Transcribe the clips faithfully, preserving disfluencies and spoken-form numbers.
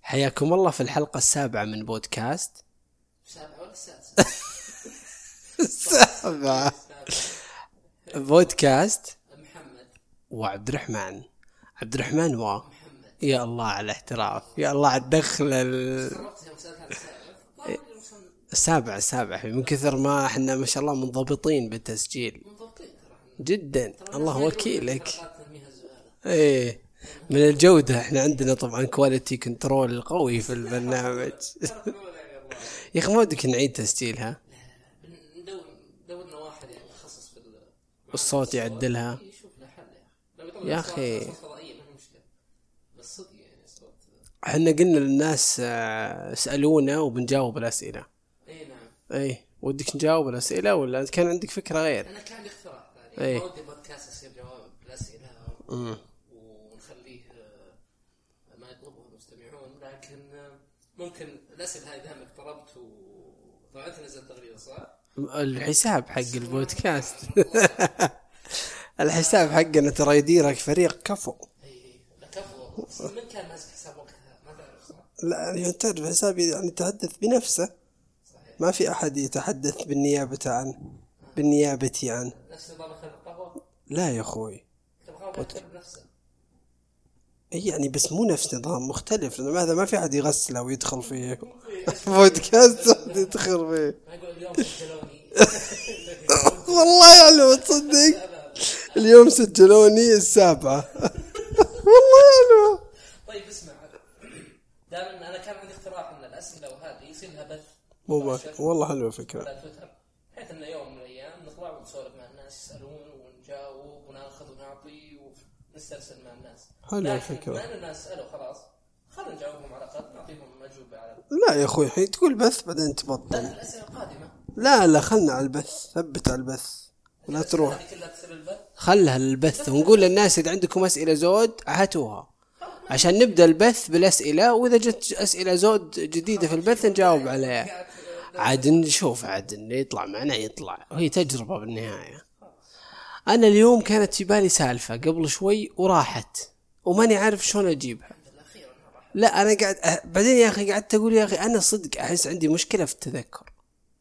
حياكم الله في الحلقة السابعة من بودكاست. سابعة ولا السادسة؟ السابعة. بودكاست محمد وعبد الرحمن. عبد الرحمن و محمد. يا الله على الاحتراف، يا الله على الدخل ال... السابعة السابعة من كثر ما احنا ما شاء الله منضبطين بالتسجيل جدا. الله وكيلك. ايه من الجودة، احنا عندنا طبعا كواليتي كنترول قوي في البرنامج. يا اخي ما ودك نعيد تسجيلها؟ دورنا واحد يعني يتخصص في الصوت يعدلها. يشوف له حل يا اخي بس صدق يعني الصوت. احنا قلنا للناس آه، اسألونا وبنجاوب الأسئلة. اي نعم. ايه ودك نجاوب الأسئلة ولا كان عندك فكرة غير؟ انا كان عندي اقتراح ثاني. ايه. ما ودي بودكاست يصير جواب بالأسئلة امم ونخليه آه، ما يطلبه المستمعون، لكن آه، ممكن الأسئلة هاي دامك طلبت و طبعا انت نزلت تغريدة صح؟ الحساب حق البودكاست. الحساب حقنا ترى يديرك فريق كفو. اي لا كفو. من كان ماسك حساب وقتها ما تعرف صح؟ لا يعني تعرف حسابي يعني يتحدث بنفسه، ما في أحد يتحدث بالنيابة عنه بالنيابة عنه. نفس نظام خلق القهوة؟ لا يا أخوي تبغاه يكتب بنفسه. أي يعني بس مو نفس نظام مختلف، لأنه هذا ما في أحد يغسله ويدخل فيه. بودكاست يدخل فيه. ما يقول اليوم سجلوني. والله يعلو تصدق اليوم سجلوني السابعة. والله يعلو. طيب اسمع، دائما أنا كان عندي اقتراح إن الأسئلة وهذه يصير لها بث مو والله حلوة فكرة. على تويتر، بحيث إن يوم من الأيام نطلع ونسولف مع الناس، يسألون ونجاوب وناخذ ونعطي ونسترسل مع الناس. حلوة فكرة. ما أن الناس سألوا خلاص، خلنا نجاوبهم على الأقل، نعطيهم أجوبة على. لا يا أخوي حين تقول بث بعدين تبطل. لا الأسئلة القادمة. لا لا خلنا على البث، ثبت على البث ولا تروح. هذه كلها تصير البث. خلها للبث ونقول للناس إذا عندكم أسئلة زود هاتوها عشان نبدأ البث بالأسئلة، وإذا جت أسئلة زود جديدة في البث نجاوب عليها. عاد نشوف عاد اللي يطلع معنا يطلع، وهي تجربة بالنهاية. أنا اليوم كانت في بالي سالفة قبل شوي وراحت وماني عارف شلون أجيبها. لا أنا قاعد أه بعدين يا أخي قعدت أقول يا أخي أنا صدق أحس عندي مشكلة في التذكر.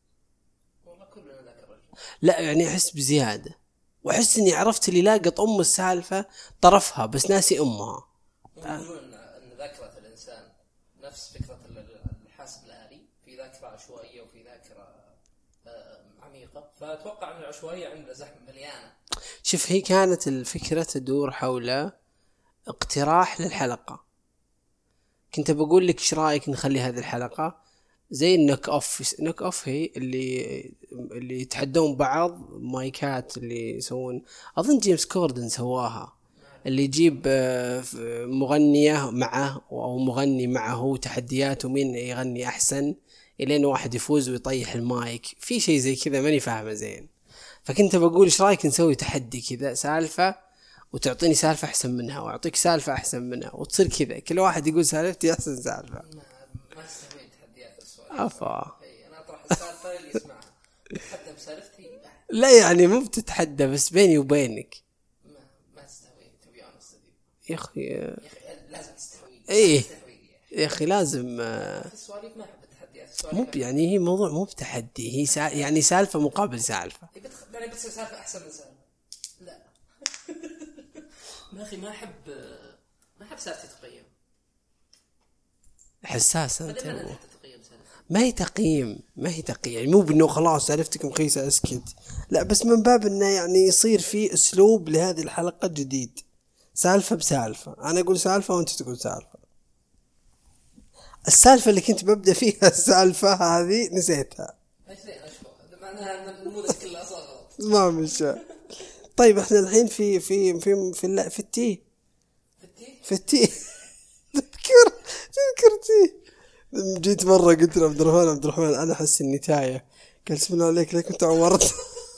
لا يعني أحس بزيادة، وأحس إني عرفت اللي لاقط أم السالفة طرفها بس ناسي أمها. يقولون أن ذاكرة الإنسان نفس فكرة الحاسب الآلي، في ذاكرة عشوائية وفي ذاكرة عميقة، فأتوقع أن العشوائية عندنا زحمة مليانة. شوف هي كانت الفكرة تدور حول اقتراح للحلقة. كنت بقول لك ايش رايك نخلي هذه الحلقة زي النوك اوف. نوك اوف هي اللي اللي يتحدون بعض مايكات اللي يسوون، اظن جيمس كوردن سواها، اللي يجيب مغنية معه او مغني معه تحديات ومين يغني احسن الين واحد يفوز ويطيح المايك في شيء زي كذا، ماني فاهمه زين. فكنت بقول ايش رايك نسوي تحدي كذا، سالفة وتعطيني سالفة أحسن منها وأعطيك سالفة أحسن منها وتصير كذا كل واحد يقول سالفتي أحسن سالفة. ما ما استوي تحديات السؤال. أفا. أنا أطرح السالفة اللي يسمعها تتحدى بسالفتي. لا يعني مو بتتحدى بس بيني وبينك. ما ما تستوي تبي أنا استدي. يا أخي. يا أخي لازم تستوي. إيه. يا أخي لازم. في السواليف ما أحب التحديات. مو يعني هي موضوع مو بتحدي، هي سا... يعني سالفة مقابل سالفة. يعني بتصير سالفة أحسن من سالفة. لا. ما أخي ما أحب ما أحب سالفتي تقيم. حساسة أنت. تقيم ما هي تقييم ما هي تقييم مو بأنه خلاص سالفتك مخيسة أسكت، لا بس من باب أنه يعني يصير في أسلوب لهذه الحلقة جديد، سالفة بسالفة. أنا أقول سالفة وأنت تقول سالفة. السالفة اللي كنت ببدأ فيها السالفة هذه نسيتها. إيش ذي أشوف؟ معناها النموذج كله صغر. ما مشى. طيب إحنا الحين في في في في لا في التي. في التي. في التي. تذكر تذكر تي. جيت مرة قلت له عبد الرحمن عبد الرحمن أنا أحس إني تايه، قال بسم الله عليك ليه كنت عورت.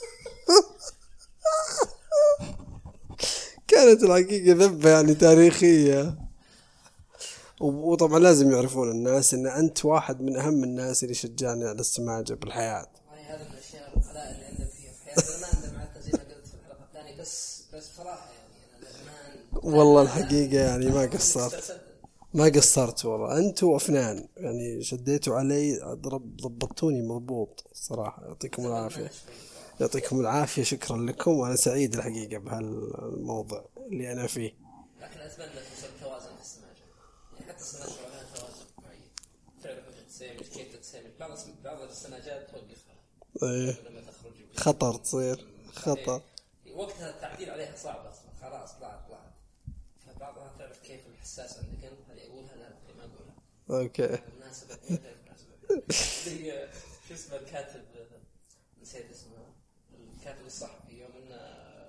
كانت الحقيقة ذبة يعني تاريخية. وطبعا لازم يعرفون الناس ان انت واحد من اهم الناس اللي شجعني على السماجة بالحياة. هذا من الاشياء القلائل اللي عندنا فيها في حياتنا، ما عندنا معك زي ما قلت في الحلقة الثانية، بس بس صراحة يعني انا الادمان. والله الحقيقة يعني ما قصرت ما قصرت والله، أنت وأفنان يعني شديتوا علي، ضرب ضبطوني مضبوط صراحة. يعطيكم العافية، يعطيكم العافية، شكرا لكم، وأنا سعيد الحقيقة بهالموضوع اللي أنا فيه. لكن أتمنى توصل توازن في السماجة، يعني حتى السماجة لها توازن معين، تعرف وش تسامج كيف تسامج. بعض بعض السماجات توقفها إيه. لما تخرج خطر تصير خطر، وقتها التعديل عليها صعب أصلا، خلاص طلعت طلعت. فبعضها تعرف كيف الحساس عندك أنت، هذه أقولها لا هذه ما أقولها. أوكي. مناسبة غير مناسبة. هي شو اسمه الكاتب، نسيت اسمه، الكاتب الصحفي، يوم إنه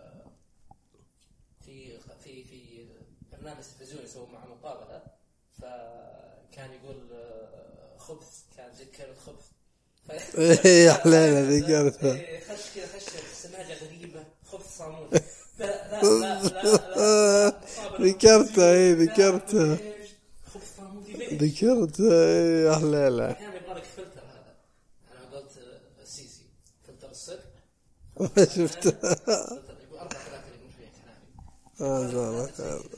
في في في برنامج تلفزيوني يسوي مع مقابلة، فكان يقول خبث، كان زي كلمة خبث. إيه يا حلال ذكرتها. خش كذا خش سماجة غريبة، خبث صامون. لا لا لا لا. ذكرتها إيه ذكرتها. ذكرتها إيه يا حلال. أحيانا يبغى لك فلتر، هذا أنا قلت السيسي فلتر الصدق. ما شفته. يقول أربع ثلاثة يقول فيها كلامي. آه زمان.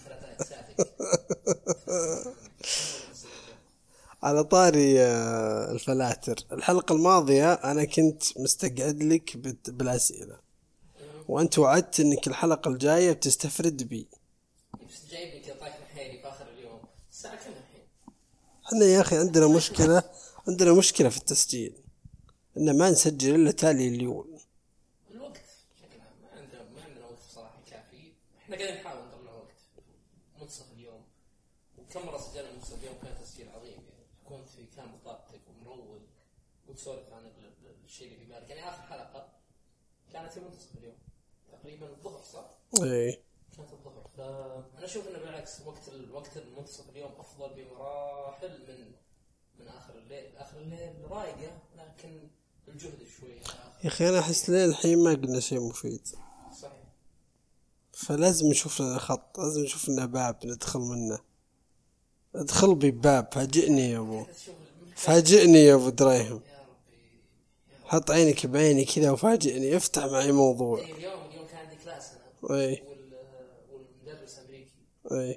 على طاري الفلاتر، الحلقة الماضية أنا كنت مستقعد لك بالأسئلة، وأنت وعدت إنك الحلقة الجاية بتستفرد بي. بس جايبني كذا طايح حيلي في آخر اليوم، الساعة كم الحين؟ إحنا يا أخي عندنا مشكلة، عندنا مشكلة في التسجيل، إن ما نسجل إلا تالي اليوم. الوقت بشكل عام ما عندنا ما عندنا وقت صراحة كافي. إحنا قاعدين نحاول نطلع وقت منتصف اليوم، وكم مرة سجلنا منتصف اليوم كان تسجيل عظيم، يعني كنت في كان مطابقك ومروق وتسولف عن الشيء اللي في بالك. يعني آخر حلقة كانت في منتصف اليوم تقريبا الظهر، صح؟ إيه كانت الظهر. فأنا أشوف إنه بالعكس وقت الوقت المنتصف اليوم أفضل بمراحل من من آخر الليل. آخر الليل رايقة لكن الجهد شوي يا أخي. أنا أحس ليه الحين ما قلنا شيء مفيد. صحيح. فلازم نشوف لنا خط، لازم نشوف لنا باب ندخل منه. ادخل بباب، فاجئني يا أبو، فاجئني يا أبو درايهم. حط عينك بعيني كذا وفاجئني، افتح معي موضوع. اليوم اليوم كان عندي كلاس أنا. اي. والمدرس أمريكي. اي.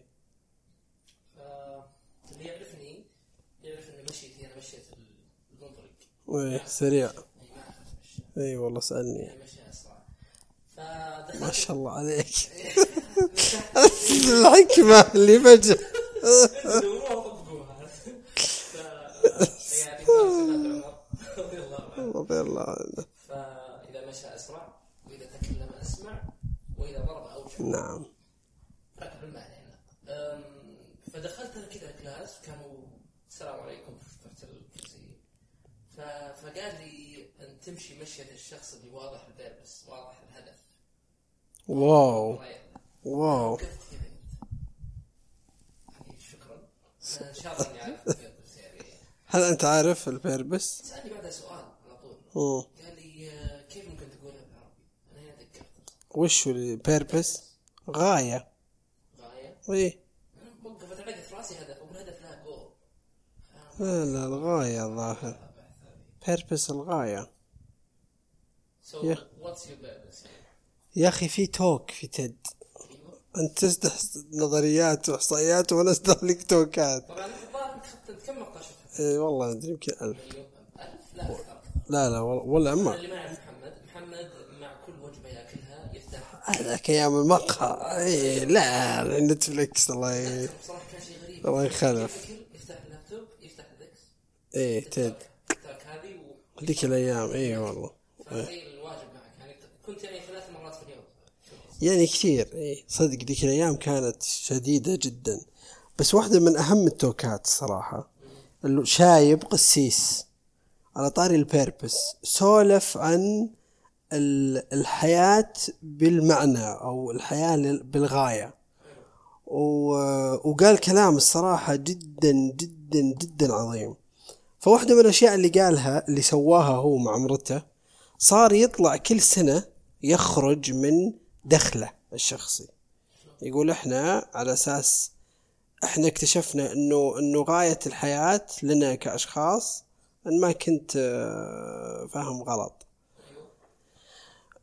فاللي يعرفني يعرف إن مشيتي أنا مشيت المنطلق. اي سريع. اي والله سألني. ما شاء الله عليك. الحكمة اللي فجأة. رضي الله عنه. فإذا مشى أسرع، وإذا تكلم أسمع، وإذا ضرب أوجه. نعم. ركب المعنى هنا. فدخلت أنا كذا كلاس، كانوا السلام عليكم في الكرسي. فقال لي أن تمشي مشية الشخص اللي واضح البيربس، واضح الهدف. واو. واو. شكرا. إن شاء الله إني أعرف البيربس يعني. هل أنت عارف البيربس؟ سألني بعد سؤال على طول. أوه. قال لي كيف ممكن تقولها بالعربي؟ أنا هنا ذكرت. وش البيربس؟ غاية. غاية؟ إيه. وقفت على في راسي هدف، والهدف لا جول. لا لا الغاية ظاهر. بيربس الغاية. So what's your purpose? يا أخي في توك في تد. أنت تستح نظريات وإحصائيات وأنا أستهلك توكات. طبعا الظاهر خدت كم مقطع شفتها؟ إيه والله أدري يمكن ألف. ألف لا أكثر. لا لا ولا أما. اللي ما يعرف محمد، محمد مع كل وجبة يأكلها يفتح. هذاك أيام المقهى. إيه لا نتفليكس الله ي. بصراحة كان شيء غريب. الله يخلف. يفتح اللابتوب يفتح الدكس. إيه تد. ترك هذه و. ذيك الأيام إيه والله. فزي الواجب معك يعني كنت يعني ثلاث مرات في اليوم. يعني كثير إيه صدق ذيك الأيام كانت شديدة جدا. بس واحدة من أهم التوكات الصراحة اللي شايب قسيس على طاري البيربس سولف عن الحياة بالمعنى أو الحياة بالغاية، وقال كلام الصراحة جدا جدا جدا عظيم. فواحدة من الأشياء اللي قالها اللي سواها هو مع مرته، صار يطلع كل سنة يخرج من دخله الشخصي. يقول إحنا على أساس إحنا اكتشفنا إنه إنه غاية الحياة لنا كأشخاص، إن ما كنت فاهم غلط،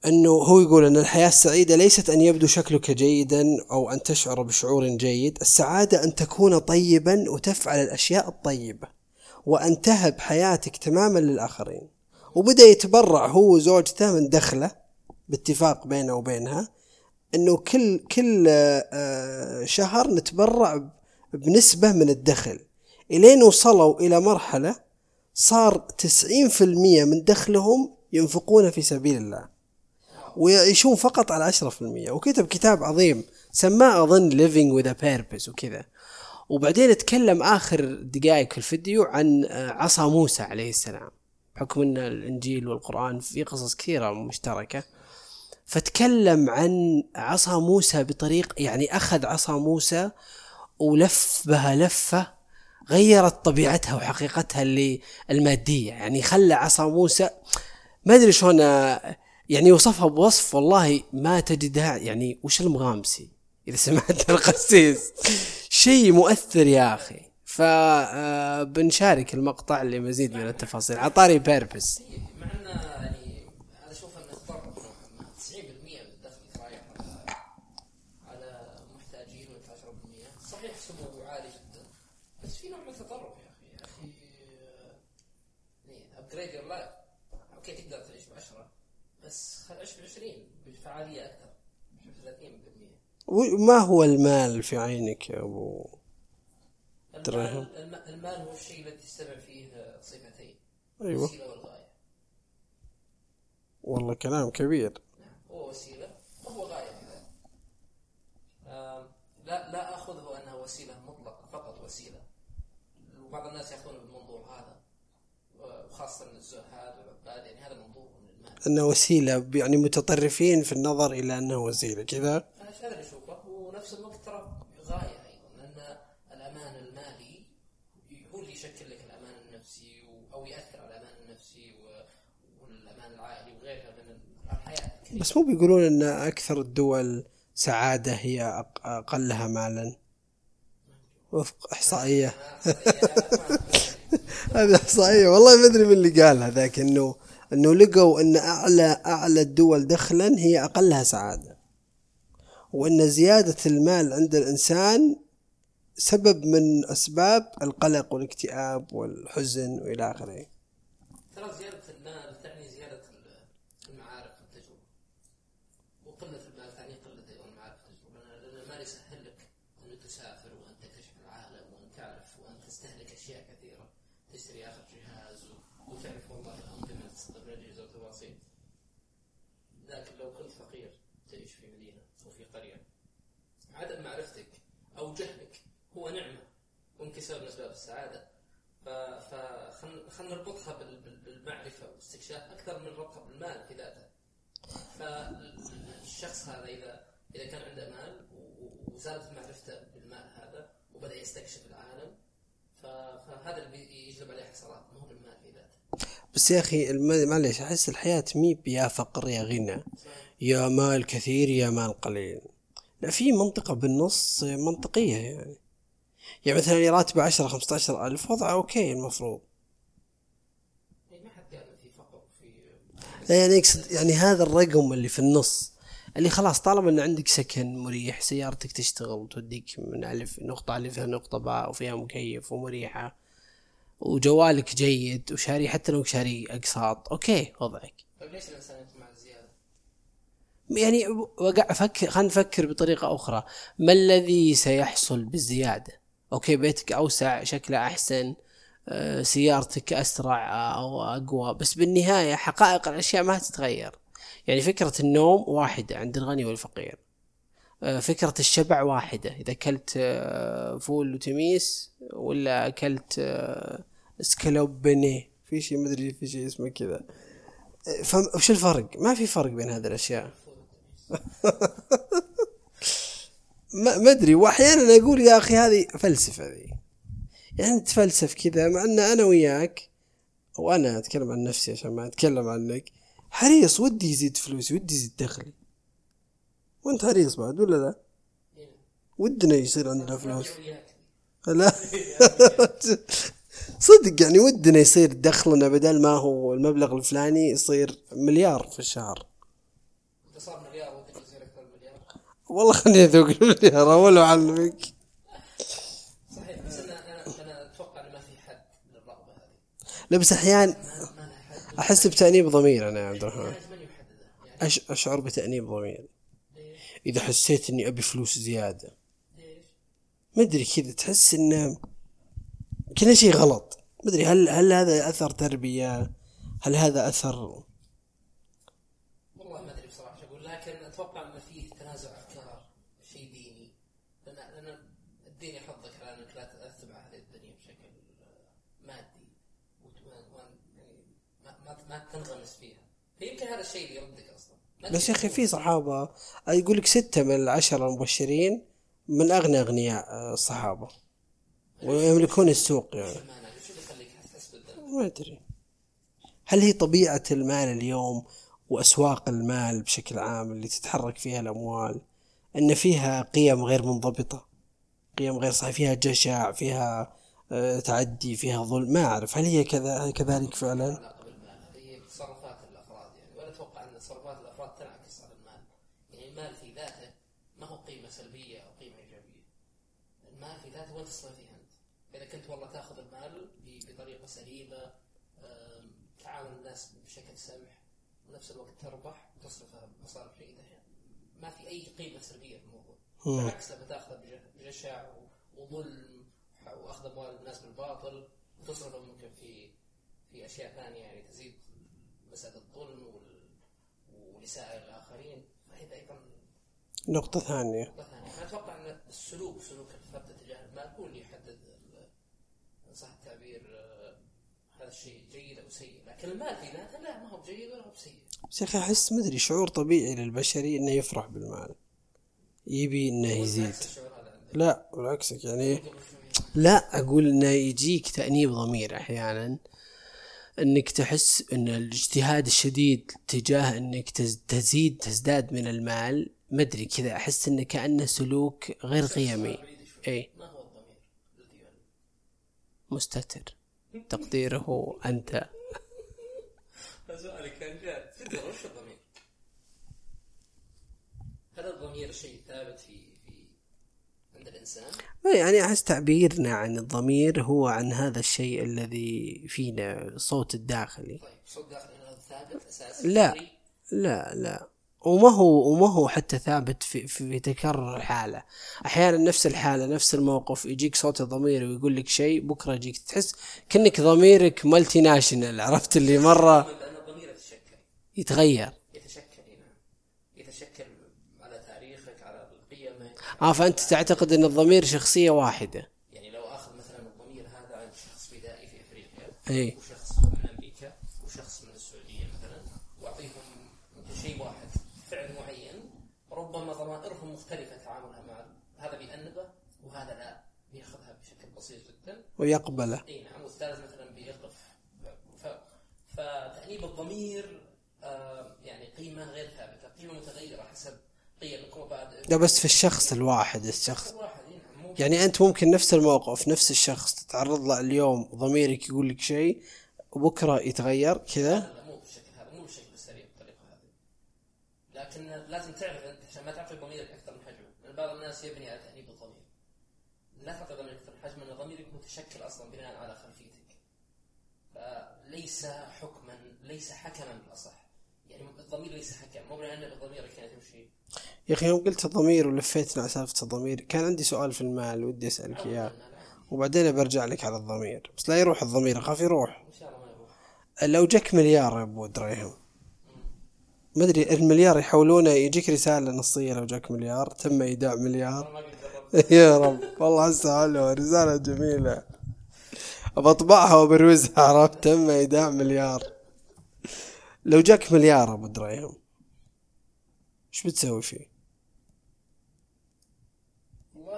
أنه هو يقول أن الحياة السعيدة ليست أن يبدو شكلك جيدا أو أن تشعر بشعور جيد. السعادة أن تكون طيبا وتفعل الأشياء الطيبة وأن تهب حياتك تماما للآخرين. وبدأ يتبرع هو وزوجته من دخله باتفاق بينه وبينها أنه كل كل شهر نتبرع بنسبة من الدخل، إلين وصلوا إلى مرحلة صار تسعين في المية من دخلهم ينفقون في سبيل الله ويعيشون فقط على عشرة في المية. وكتب كتاب عظيم سماه أظن Living with a Purpose وكذا. وبعدين اتكلم آخر دقائق في الفيديو عن عصا موسى عليه السلام، بحكم أن الإنجيل والقرآن في قصص كثيرة مشتركة. فتكلم عن عصا موسى بطريق، يعني أخذ عصا موسى ولف بها لفة غيرت طبيعتها وحقيقتها اللي المادية. يعني خلى عصا موسى ما أدري شلون يعني وصفها بوصف والله ما تجدها، يعني وش المغامسي إذا سمعت القسيس شيء مؤثر يا أخي. فبنشارك المقطع لمزيد من التفاصيل. عطاري بيربس مع أن يعني أنا أشوف أن الضرب تسعين بالمئة من الدخل رايح على على محتاجين وعشرة بالمئة صحيح سمو عالي جدا، بس في نوع من التطرف يا أخي. يا أخي upgrade your life. أوكي تقدر تعيش بعشرة بس خل عيش بعشرين بفعالية أكثر ثلاثين بالمئة. وما هو المال في عينك يا أبو المال, المال هو الشيء الذي تجتمع فيه صفتين، أيوة. الوسيلة والغاية. والله كلام كبير. هو وسيلة وهو غاية كذا. لا لا أخذه أنها وسيلة مطلقة فقط وسيلة، وبعض الناس يأخذون بالمنظور هذا وخاصة الزهاد والعباد، يعني هذا منظور من المال أنه وسيلة، يعني متطرفين في النظر إلى أنه وسيلة كذا. أنا هذا اللي أشوفه. ونفس الوقت ترى غاية أيضا، لأن الأمان المالي هو اللي يشكل لك الأمان النفسي أو يأثر على الأمان النفسي والأمان العائلي وغيرها من الحياة. بس مو بيقولون أن أكثر الدول سعادة هي أقلها مالا وفق إحصائية؟ هذه إحصائية والله ما أدري من اللي قالها ذاك، إنه إنه لقوا أن أعلى أعلى الدول دخلا هي أقلها سعادة، وأن زيادة المال عند الإنسان سبب من أسباب القلق والاكتئاب والحزن وإلى آخره. ترى زيادة المال تعني زيادة المعارف والتجربة، وقلة المال تعني قلة المعارف والتجربة، لأن المال يسهل لك أن تسافر وأن تكتشف العالم وأن تعرف وأن تستهلك أشياء كثيرة، تشتري آخر جهاز وتعرف والله الأنظمة تستخدم الأجهزة والتواصيل. لكن لو كنت فقير تعيش في مدينة أو في قرية، عدم معرفتك أو جهلك هو نعمة وممكن سبب من أسباب السعادة. فخلنا نربطها بالمعرفة والاستكشاف أكثر من ربطها بالمال في ذاته. فالشخص هذا إذا إذا كان عنده مال وزادت معرفته بالمال هذا وبدأ يستكشف العالم، فهذا اللي يجلب عليه حصلات، ما هو بالمال في ذاته. بس يا أخي معليش، أحس الحياة ميب يا فقر يا غنى يا مال كثير يا مال قليل، لا في منطقة بالنص منطقية. يعني يعني مثلا راتب عشرة خمسة عشر ألف وضعه أوكي المفروض. ما حد قال في فقر في لا يعني يقصد يعني هذا الرقم اللي في النص اللي خلاص طالما أن عندك سكن مريح، سيارتك تشتغل وتوديك من ألف نقطة ألف نقطة باء وفيها مكيف ومريحة وجوالك جيد وشاري حتى لو شاري أقساط أوكي وضعك. طيب ليش الإنسان يطمع الزيادة؟ يعني وقع فكر، خلينا نفكر بطريقة أخرى، ما الذي سيحصل بالزيادة؟ أوكي بيتك أوسع شكله أحسن، أه سيارتك أسرع أو أقوى، بس بالنهاية حقائق الأشياء ما تتغير. يعني فكرة النوم واحدة عند الغني والفقير، أه فكرة الشبع واحدة إذا أكلت أه فول وتميس ولا أكلت أه سكالوب بني، في شيء مدري في شيء اسمه كذا. فوش الفرق؟ ما في فرق بين هذه الأشياء. ما ما أدري، وأحيانا أقول يا أخي هذه فلسفة ذي، يعني تفلسف كذا، مع أن أنا وياك وأنا أتكلم عن نفسي عشان ما أتكلم عنك حريص ودي يزيد فلوسي ودي يزيد دخلي، وأنت حريص بعد ولا لا؟ ودنا يصير عندنا فلوس. لا صدق يعني ودنا يصير دخلنا بدل ما هو المبلغ الفلاني يصير مليار في الشهر. إذا صار مليار ودك تصير أكثر من مليار. والله خليني أذوق المليار أول أعلمك. صحيح بس أنا أنا أنا أتوقع إن ما في حد للرغبة هذه. لا بس أحيان ما ما لها حد. أحس بتأنيب ضمير أنا يا عبد الرحمن. يعني من يحددها؟ يعني أش أشعر بتأنيب ضمير ليش؟ إذا حسيت إني أبي فلوس زيادة. ليش؟ ما أدري كذا تحس إن كنا شيء غلط. ما أدري هل هل هذا أثر تربية؟ هل هذا أثر؟ والله ما أدري بصراحة شو أقول، لكن أتوقع إن فيه تنازع أفكار، شيء ديني، لأن لأن الدين يحضك على أنك لا تتبع هذه الدنيا بشكل مادي، وما يعني ما ما ما تنغمس فيها، فيمكن هذا الشيء اللي يردك أصلا. بس يا أخي في صحابة يقول لك ستة من العشرة المبشرين من أغنى أغنياء الصحابة ويملكون السوق يعني. شو اللي يخليك تحس بالذنب؟ ما أدري هل هي طبيعة المال اليوم وأسواق المال بشكل عام اللي تتحرك فيها الأموال أن فيها قيم غير منضبطة، قيم غير صحيحة، فيها جشع، فيها آه تعدي، فيها ظلم. ما أعرف هل هي كذا كذلك فعلا. علاقة بالمال هي تصرفات الأفراد يعني، ولا أتوقع أن تصرفات الأفراد تنعكس على المال. يعني المال في ذاته ما هو قيمة سلبية أو قيمة إيجابية، المال في ذاته وين تصرف فيه أنت. إذا كنت والله تأخذ المال بطريقة سليمة، تعامل الناس بشكل سمح، ونفس الوقت تربح وتصرفها بمصارف جيدة، ما في أي قيمة سلبية في الموضوع. بالعكس لما تأخذ بجشع وظلم وأخذ أموال الناس بالباطل وتصرفها ممكن في في أشياء ثانية يعني تزيد مسألة الظلم ونساء الآخرين، فهذا أيضا نقطة ثانية. نقطة ثانية. أنا أتوقع أن السلوك سلوك الفرد تجاه المال هو اللي يحدد صح التعبير هذا الشيء جيد أو سيء، لكن المال في ذاته لا ما هو بجيد ولا هو بسيء. بس يا أخي أحس مدري شعور طبيعي للبشري إنه يفرح بالمال، يبي إنه يزيد. لا بالعكس يعني لا أقول إنه يجيك تأنيب ضمير أحيانا إنك تحس إن الاجتهاد الشديد تجاه إنك تزيد تزداد من المال، مدري كذا أحس إنه كأنه سلوك غير قيمي. أي ما هو الضمير الذي يعني مستتر تقديره أنت. سؤالي كان جاد. تدري وش الضمير؟ هل الضمير شيء ثابت في في عند الإنسان؟ يعني أحس تعبيرنا عن الضمير هو عن هذا الشيء الذي فينا، الصوت الداخلي. طيب صوت داخلي هذا ثابت أساسا؟ لا لا لا وما هو وما هو حتى ثابت في, في تكرر الحالة. أحيانا نفس الحالة نفس الموقف يجيك صوت الضمير ويقول لك شيء، بكرة يجيك تحس كأنك ضميرك مالتي ناشنال، عرفت اللي مرة أن الضمير يتشكل يتغير يتشكل هنا يتشكل على تاريخك على القيم. آه فأنت تعتقد أن الضمير شخصية واحدة. يعني لو أخذ مثلا الضمير هذا عن شخص بدائي في أفريقيا أي وشخص من أمريكا وشخص من السعودية مثلا، وأعطيهم شيء واحد فعل معين، ربما ضمائرهم مختلفة تعاملها مع هذا بيأنبه وهذا لا بيأخذها بشكل بسيط جدا ويقبله. اي نعم، والثالث مثلا بيغرف. ف... فتأنيب الضمير آه يعني قيمة غير ثابتة، قيمة متغيرة حسب قيمك ومبادئك. لا بس في الشخص الواحد الشخص الواحد نعم. يعني أنت ممكن نفس الموقف نفس الشخص تتعرض له اليوم ضميرك يقول لك شيء وبكرة يتغير كذا. لا مو بالشكل هذا، مو بالشكل السريع بالطريقة هذه، لكن لازم تعرف أنت عشان ما تعطي ضميرك أكثر من حجمه، لأن بعض الناس يبني على تأنيب الضمير. لا تعطي ضميرك أكثر من حجمه، لأن ضميرك متشكل أصلا بناء على خلفيتك، فليس حكما ليس حكما بالأصح. يعني الضمير ليس حكم، مو بأن ضميرك كانت تمشي. يا أخي يوم قلت الضمير ولفيتنا على سالفة الضمير كان عندي سؤال في المال ودي أسألك إياه وبعدين برجع لك على الضمير، بس لا يروح الضمير، أخاف يروح. إن شاء الله ما يروح. لو جاك مليار يا أبو دريهم، ما أدري المليار يحولونه يجيك رسالة نصية لو جاك مليار تم إيداع مليار. يا رب والله أسأله رسالة جميلة بطبعها وبروزها، عرفت تم إيداع مليار. لو جاك مليار أبو دريهم إيش بتسوي فيه؟ والله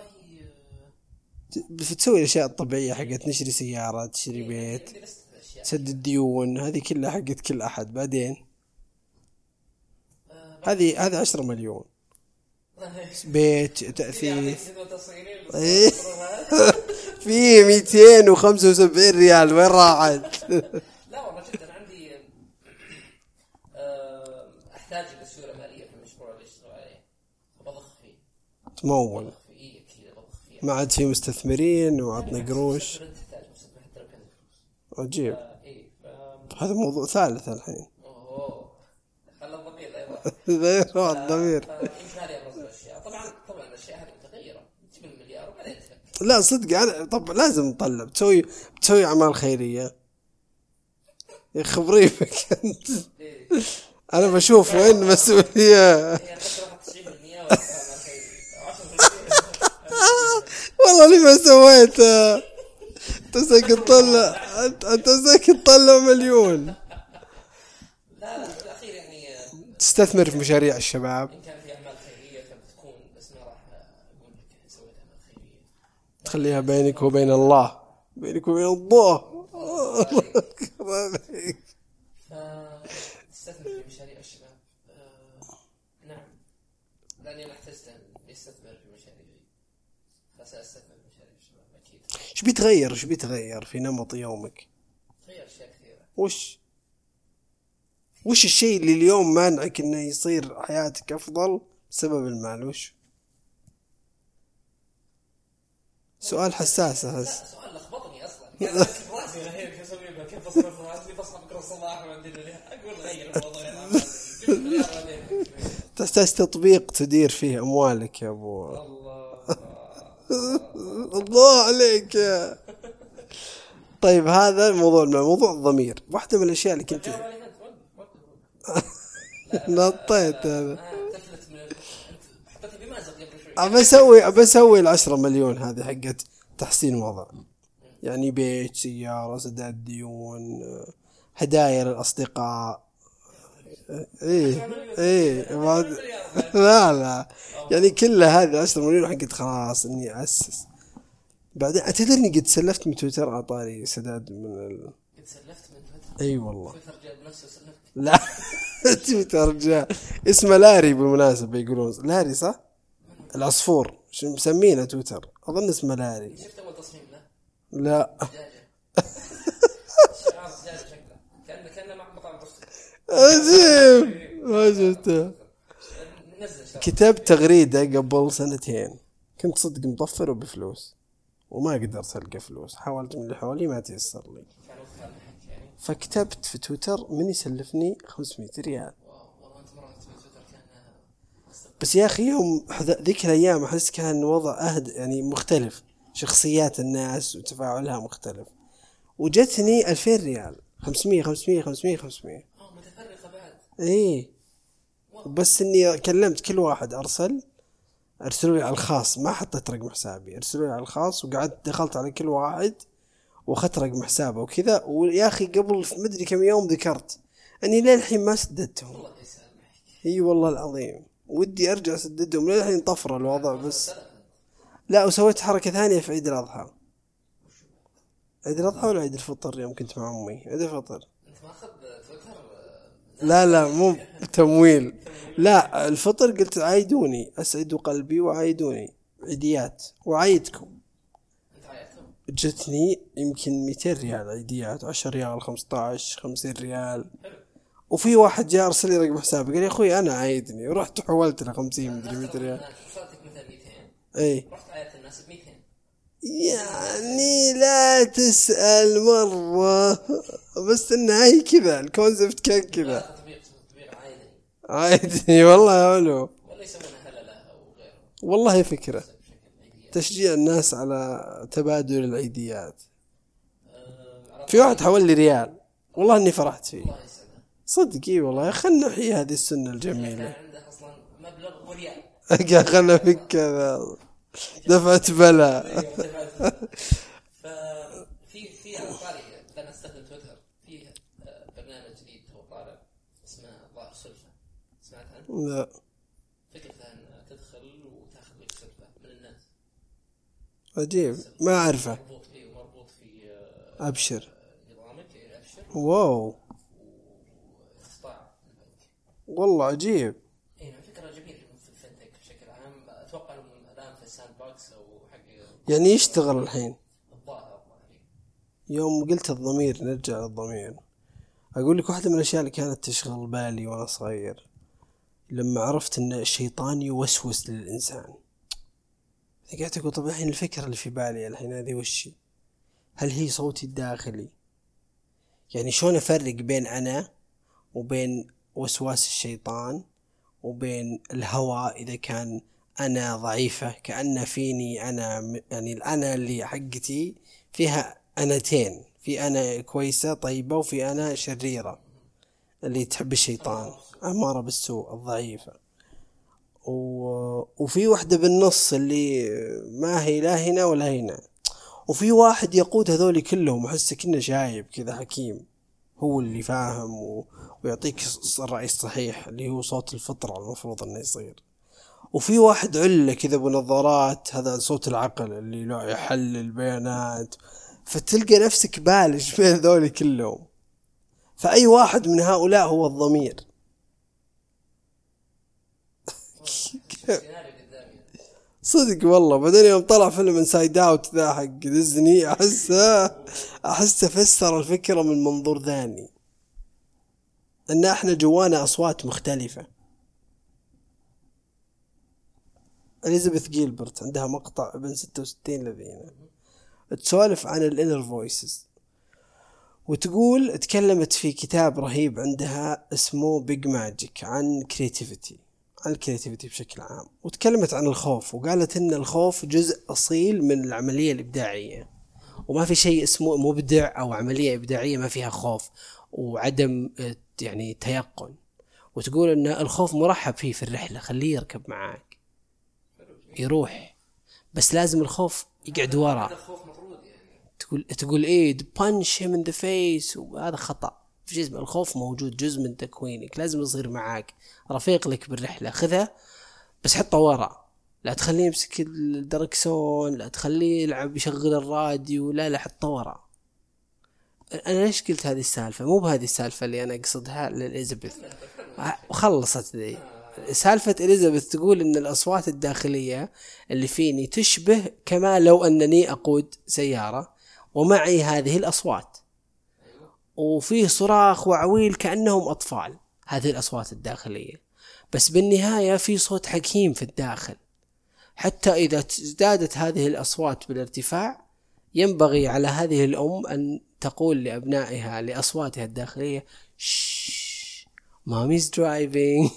بتسوي الأشياء الطبيعية حقت نشري سيارة تشتري بيت تسدد الديون هذه كلها حقت كل أحد. بعدين هذه هذه عشرة مليون بيت تأثيث فيه مئتين وخمسة وسبعين ريال وين راحت؟ لا والله جدا عندي أحتاج إلى سيولة مالية في المجتمع. تمول، مخفية كذا مخفية. ما عاد في مستثمرين وعطنا قروش. أنت تحتاج مستثمر حتى لو كان فلوس. عجيب. آه، إيه ف- هذا موضوع ثالث الحين. أوه خلى الضمير لا يروح. غير الضمير. فيمكن هذه أبرز الأشياء. طبعا طبعا الأشياء هذه متغيرة. تجيب المليار وبعدين تفكر. لا صدق أنا طب لازم نطلع بتسوي بتسوي أعمال خيرية يا خبري فيك أنت. إيه. أنا بشوف وين المسؤولية. هي أتذكر تسعين بالمئة ولا عشرة بالمئة. والله لي ما سويت. أنت ساكن تطلع أنت أنت ساكن تطلع مليون. لا لا في الأخير يعني تستثمر في مشاريع الشباب، إن كان في أعمال خيرية فبتكون، بس ما راح أقول لك سويت أعمال خيرية. تخليها بينك وبين الله، بينك وبين الله. فتستثمر في مشاريع الشباب. آه نعم، لأني أنا احتجت أن يستثمر في مشاريعي فسأستثمر في مشاريع الشباب أكيد. ايش بيتغير ايش بيتغير في نمط يومك؟ تغير أشياء كثيرة. وش وش الشيء اللي اليوم مانعك انه يصير حياتك افضل بسبب المال؟ وش سؤال حساس لا احس. سؤال لخبطني أصلا. يعني أكتب رأسي غير كيف أسوي بها، كيف أصرف رأسي بصحى بكرة الصباح وعندي أقول غير الموضوع يا تحتاج تطبيق تدير فيه اموالك يا ابو. الله. الله عليك يا. طيب هذا الموضوع موضوع الضمير. واحدة من الاشياء اللي كنت نطيت هذا. تفلت من حطيت بمازق قبل شوي. ابى اسوي ابى اسوي العشرة مليون هذه حقت تحسين وضع، يعني بيت، سيارة، سداد ديون، هدايا للأصدقاء. ايه ايه ما- لا لا يعني كل هذه عشرة مليون حقت خلاص اني اسس. بعدين اتدرني قد سلفت من تويتر عطاري سداد من ال... قد سلفت من تويتر. اي والله. تويتر جاب نفسه سلفت. لا تويتر جاء اسمه لاري بالمناسبة، يقولون لاري صح؟ العصفور شو مسمينه تويتر؟ اظن اسمه لاري. شفت أول تصميم له؟ لا دجاجة. شعار دجاجة شكله كأنه كأنه مع مطعم بس. عجيب ما شفته. نزل شرط. كتبت تغريدة قبل سنتين، كنت صدق مطفر وبفلوس وما قدرت ألقى فلوس، حاولت من اللي حولي ما تيسر لي، كان وقت الحج يعني. فكتبت في تويتر من يسلفني خمسمية ريال. واو والله أنت مرة في تويتر كان. بس يا أخي يوم حذ- ذيك الأيام أحس كان وضع أهد يعني مختلف، شخصيات الناس وتفاعلها مختلف، وجتني ألفين ريال. خمسمية خمسمية خمسمية خمسمية. أوه متفرقة بعد. إيه بس إني كلمت كل واحد أرسل ارسلوا لي على الخاص، ما حطيت رقم حسابي، ارسلوا لي على الخاص وقعدت دخلت على كل واحد واخذت رقم حسابه وكذا. ويا اخي قبل مدري كم يوم ذكرت اني للحين ما سددتهم. والله يسامحك. اي والله العظيم ودي ارجع اسددهم، للحين طفر الوضع. بس لا، وسويت حركة ثانية في عيد الاضحى. عيد الاضحى ولا عيد الفطر يوم كنت مع امي؟ عيد الفطر. أنت ما أخذ تويتر؟ لا لا مو تمويل، لا الفطر قلت عايدوني، اسعدوا قلبي وعايدوني عيديات وعايدكم. أنت عيتهم. جتني يمكن مئتين ريال عيديات، عشرة ريال، خمسة عشر، خمسين ريال. وفي واحد جاء ارسل لي رقم حسابي قال يا اخوي انا عايدني، ورحت حولت له خمسين مدري مئة ريال. وصلتك مثلا مئتين. اي رحت عيت الناس ب مئتين. يعني لا تسأل مرة، بس انها هي كذا الكونسبت كان كذا. تطبيق تطبيق عايدني. عايدني والله حلو، ولا يسمونها هللة أو غيره. والله فكرة بشكل عيدية. تشجيع الناس على تبادل العيديات. آه، في واحد حول لي ريال والله اني فرحت فيه الله يسعده. صدق. اي والله خلنا نحيي هذه السنة الجميلة. كان عنده أصلا مبلغ وريال. قال خلنا فيك كذا دفعت بلا. ففي في على طاري لأن أستخدم تويتر في آه، برنامج جديد هو طالع اسمه ضاع سلفة. سمعت عنه؟ لا فكرة أن تدخل وتأخذ لك سلفة من الناس. عجيب ما أعرفه. مربوط فيه ومربوط في آه، أبشر. نظامك أبشر واو واقطاع البنك. والله عجيب. اي فكرة جميلة في الفنتك بشكل عام. اتوقع انهم الان في الساند بوكس او حق يعني يشتغل الحين. الظاهر الظاهري. يوم قلت الضمير نرجع للضمير، أقول لك واحدة من الأشياء اللي كانت تشغل بالي وأنا صغير لما عرفت أن الشيطان يوسوس للإنسان. قاعد تقول طب الحين الفكرة اللي في بالي الحين هذه وشي؟ هل هي صوتي الداخلي؟ يعني شلون أفرق بين أنا وبين وسواس الشيطان وبين الهوى إذا كان أنا ضعيفة، كأن فيني أنا، يعني الأنا اللي حقتي فيها أنتين، في أنا كويسة طيبة وفي أنا شريرة اللي تحب الشيطان أمارة بالسوء الضعيفة، و... وفي واحدة بالنص اللي ما هي لا هنا ولا هنا، وفي واحد يقود هذول كلهم وحسه كأنه شايب كذا حكيم، هو اللي فاهم و... ويعطيك الرأي الصحيح اللي هو صوت الفطرة المفروض انه يصير. وفي واحد علة كذا بنظارات، هذا صوت العقل اللي لا يحلل البيانات، فتلقى نفسك بالج بين ذولي كلهم، فأي واحد من هؤلاء هو الضمير. صدق والله. بعدين يوم طلع فيلم انسايد اوت ذا حق ديزني احسه احسه فسر الفكرة من منظور ثاني، ان احنا جوانا اصوات مختلفة. إليزابيث جيلبرت عندها مقطع ابن ستة وستين لذينه تسولف عن الانر فويسز، وتقول تكلمت في كتاب رهيب عندها اسمه بيج ماجيك عن كرياتيفيتي، عن الكرياتيفيتي بشكل عام، وتكلمت عن الخوف، وقالت ان الخوف جزء اصيل من العملية الابداعية، وما في شيء اسمه مبدع او عملية ابداعية ما فيها خوف وعدم يعني تيقن. وتقول ان الخوف مرحب فيه في الرحلة، خليه يركب معاك يروح، بس لازم الخوف يقعد وراء. تقول تقول ايه punch him in the face، وهذا خطأ. في شيء اسمه الخوف موجود، جزء من تكوينك، لازم يصير معاك رفيق لك بالرحلة، خذه بس حطه وراء، لا تخليه يمسك الدركسون، لا تخليه يلعب يشغل الراديو، لا لا حطه وراء. انا ليش قلت هذه السالفة؟ مو بهذه السالفة اللي انا اقصدها لإليزابيث وخلصت ذي. سالفة إليزابيث تقول إن الأصوات الداخلية اللي فيني تشبه كما لو أنني أقود سيارة ومعي هذه الأصوات، وفيه صراخ وعويل كأنهم أطفال، هذه الأصوات الداخلية، بس بالنهاية في صوت حكيم في الداخل. حتى إذا ازدادت هذه الأصوات بالارتفاع، ينبغي على هذه الأم أن تقول لأبنائها لأصواتها الداخلية شش مامي's driving.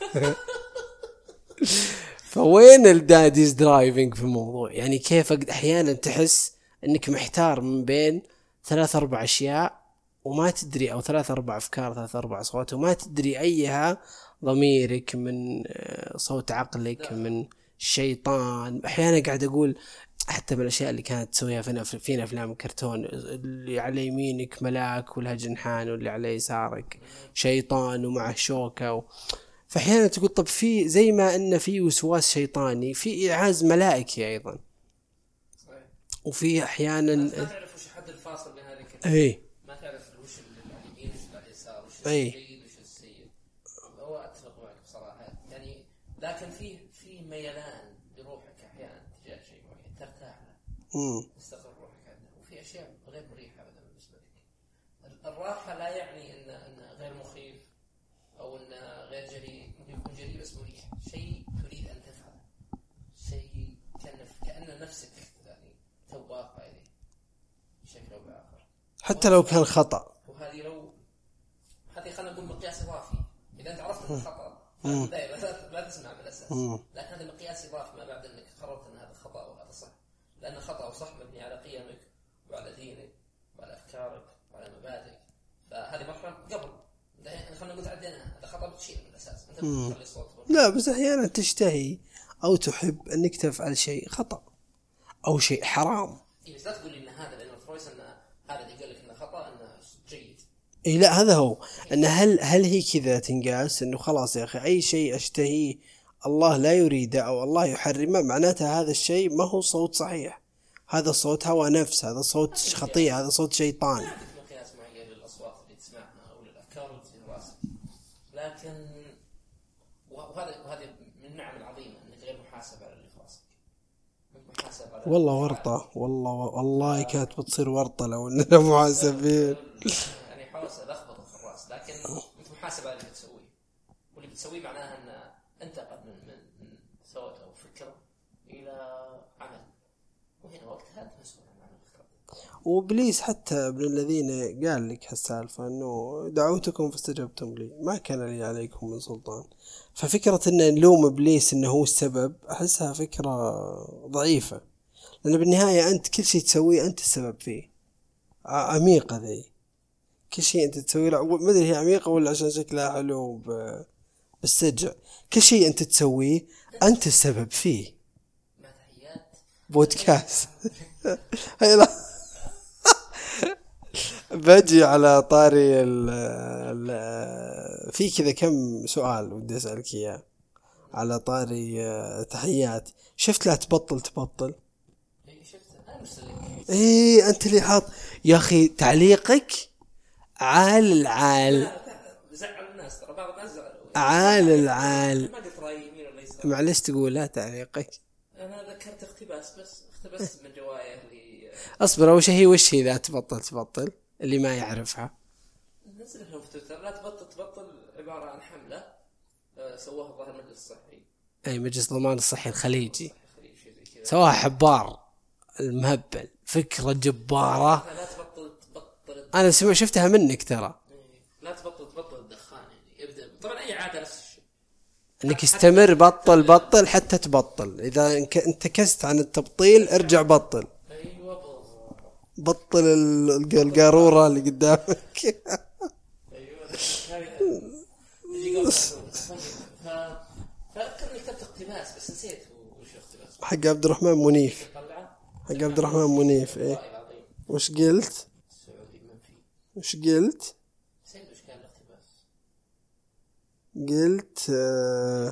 فوين الداديز درايفنج في الموضوع؟ يعني كيف أحيانا تحس أنك محتار من بين ثلاث أربع أشياء وما تدري، أو ثلاث أربع أفكار، ثلاث أربع أصوات وما تدري أيها ضميرك من صوت عقلك من الشيطان. أحيانا قاعد أقول حتى بالأشياء اللي كانت تسويها فينا فينا أفلام الكرتون، اللي على يمينك ملاك ولها جنحان واللي على يسارك شيطان ومعه شوكة و... فأحيانا تقول طب في زي ما أن في وسواس شيطاني، في إعاز ملائكي أيضا، وفي أحيانا ما تعرف وش حد الفاصل بين هذه الكلمة، أي ما تعرف وش اليمين وش اليسار وش أي. الجيد وش السيء. هو أتفق معك بصراحة يعني، لكن في في ميلان لروحك أحيانا تجاه شيء معين ترتاح له تستقر روحك عنده، وفي أشياء غير مريحة أبدا بالنسبة لك. الراحة لا يعني إن إن غير مخيف أو إن غير جريء، ممكن يكون جريء بس مريح، شيء تريد أن تفعله، شيء كأن كأن نفسك يعني توافق إليه بشكل أو بآخر، حتى لو كان خطأ. وهذه لو هذه خلينا نقول مقياس إضافي. إذا أنت عرفت أنه خطأ لا لا تسمع بالأساس، لكن هذا مقياس إضافي ما بعد أنك قررت أن هذا خطأ وهذا صح، لأن الخطأ وصح مبني على قيمك وعلى دينك وعلى أفكارك وعلى مبادئك، فهذه مرحلة قبل خلينا نقول تعدينا هذا خطأ بتشيل من الأساس. أنت بتخلي الصوت. لا بس أحيانا تشتهي أو تحب أنك تفعل شيء خطأ أو شيء حرام. إيه بس لا تقول لي إن هذا لأنه فرويس أن هذا اللي يقول لك إنه خطأ إنه جيد. إيه لا هذا هو أن هل هل هي كذا تنقاس إنه خلاص يا أخي أي شيء أشتهيه الله لا يريده أو الله يحرمه، معناته هذا الشيء ما هو صوت صحيح، هذا صوت هوى نفس، هذا صوت خطيئة، هذا صوت شيطان. مقياس معين للأصوات اللي تسمعها أو للأفكار اللي في راسك، لكن وهذا وهذا من النعم العظيمة أنك غير محاسب على اللي في راسك، محاسب على والله ورطة، والله والله كانت بتصير ورطة لو إننا محاسبين. يعني حاول ألخبطه في الرأس، لكن أنت محاسب على اللي بتسويه، واللي بتسويه معناها أن أنتقل من من من صوت أو فكرة إلى عمل. وإبليس حتى ابن الذين قال لك هالسالفة أنه دعوتكم فاستجبتم لي ما كان لي عليكم من سلطان. ففكرة أن نلوم إبليس أنه هو السبب أحسها فكرة ضعيفة، لأن بالنهاية أنت كل شيء تسويه أنت السبب فيه. عميقة ذي، كل شيء أنت تسويه، ما أدري هي عميقة ولا عشان شكلها حلو بالسجع. كل شيء أنت تسويه أنت السبب فيه. بودكاست هاي لا بجي على طاري ال ال في كذا كم سؤال ودي أسألك إياه على طاري تحيات. شفت لا تبطل تبطل؟ ايه انت اللي حاط يا اخي تعليقك عال العال زعل الناس ترى، بعض الناس زعلوا عال العال. ما قلت رايي يمين ولا يسار. معلش تقول لا تعليقك. انا ذكرت اقتباس بس اقتبست من جوايا اللي اصبر. اول شيء هي وش هي لا تبطل تبطل اللي ما يعرفها؟ نزل لهم في تويتر لا تبطل تبطل عباره عن حمله سواها الظاهر المجلس الصحي، اي مجلس ضمان الصحي الخليجي سواها حبار المهبل. فكرة جبارة. لا تبطل تبطل انا سمع شفتها منك ترى. لا تبطل تبطل الدخان يعني ابدا. طبعا اي عاده نفس الشيء انك استمر بطل بطل حتى تبطل. اذا انتكست عن التبطيل ارجع بطل. ايوه بطل القارورة اللي قدامك. ايوه يجي قبل فكرني كتبت اقتباس بس نسيت وش اقتباس. حق عبد الرحمن منيف. حق عبد الرحمن منيف ايه. وش قلت؟ وش قلت؟ قلت آه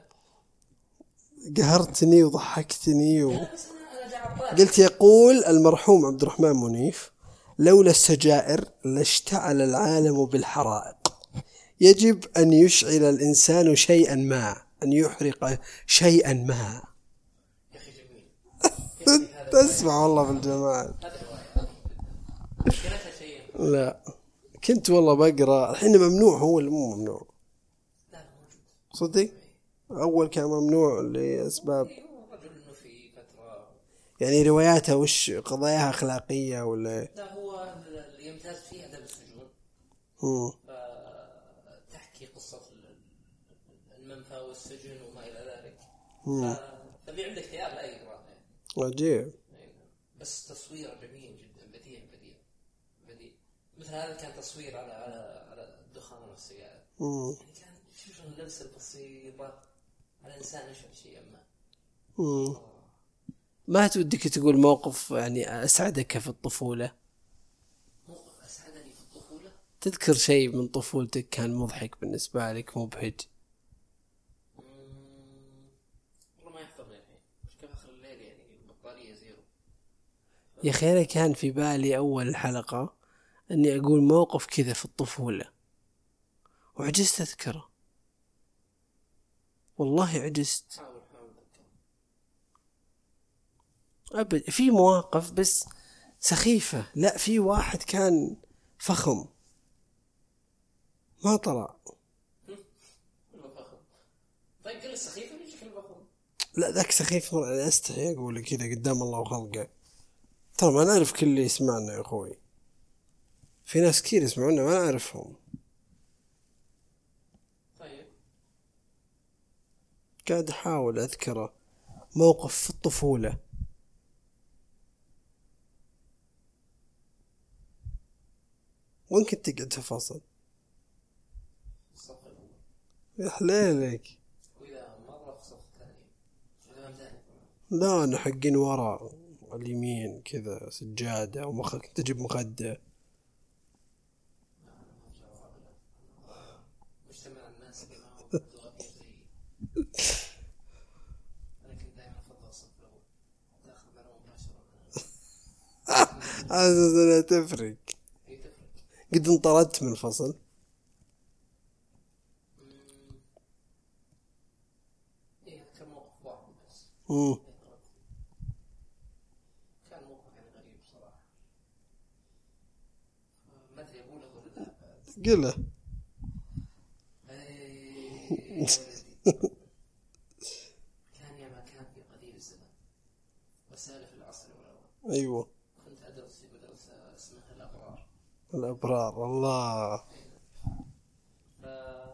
قهرتني وضحكتني و... قلت يقول المرحوم عبد الرحمن منيف لولا السجائر لاشتعل العالم بالحرائق. يجب أن يشعل الإنسان شيئا ما، أن يحرق شيئا ما. تسمع والله بالجمال. لا كنت والله بقرأ الحين ممنوع. هو اللي مو ممنوع صدق. أول كان ممنوع لأسباب يعني رواياته وش قضاياها أخلاقية ولا. لا هو اللي يمتاز فيه أدب السجون. هم. تحكي قصة المنفى والسجن وما إلى ذلك. فاللي عندك خيار لا يقرأ. عجيب. بس تصوير جميل جدا بديع بديع بديع. مثل هذا كان تصوير على على على الدخان والسيارة. يعني كان شوف اللمسة البسيطة على الإنسان يشعر شيئا ما. مم. ما تودك تقول موقف يعني أسعدك في الطفولة؟ موقف أسعدني في الطفولة؟ تذكر شيء من طفولتك كان مضحك بالنسبة لك مبهج؟ والله ما يحضرني الحين. مش كيف آخر الليل يعني البطارية زيرو. يا أخي أنا كان في بالي أول الحلقة أني أقول موقف كذا في الطفولة وعجزت أذكره. والله عجزت. حاول حاول أبد. في مواقف بس سخيفة. لا في واحد كان فخم ما طلع. طيب قل السخيفة ليش كل فخم؟ لا ذاك سخيف مرة. أنا أستحي أقول كذا قدام الله وخلقه. ترى ما نعرف كل اللي يسمعنا يا أخوي. في ناس كثير يسمعونا ما نعرفهم. طيب قاعد أحاول أذكره موقف في الطفولة. وين كنت تقعد في فصل؟ يا حليلك. وإذا مرة في صف ثاني إذا ثاني لا أنا حقين وراء اليمين كذا سجادة ومخ تجيب مخدة. مجتمع الناس اللي معه زي أنا كنت دائما أفضل الصف الأول داخل معه مباشرة. عزيز أنا تفرق. هي تفرق. قد انطردت من الفصل. إيه كان موقف واحد بس. مم. كان موقف يعني غريب صراحة. ما أدري أقوله ولا لا. قله. كان يا ما كان في قديم الزمان وسالف العصر والأول. أيوة. كنت أدرس في مدرسة الأبرار الله. ف...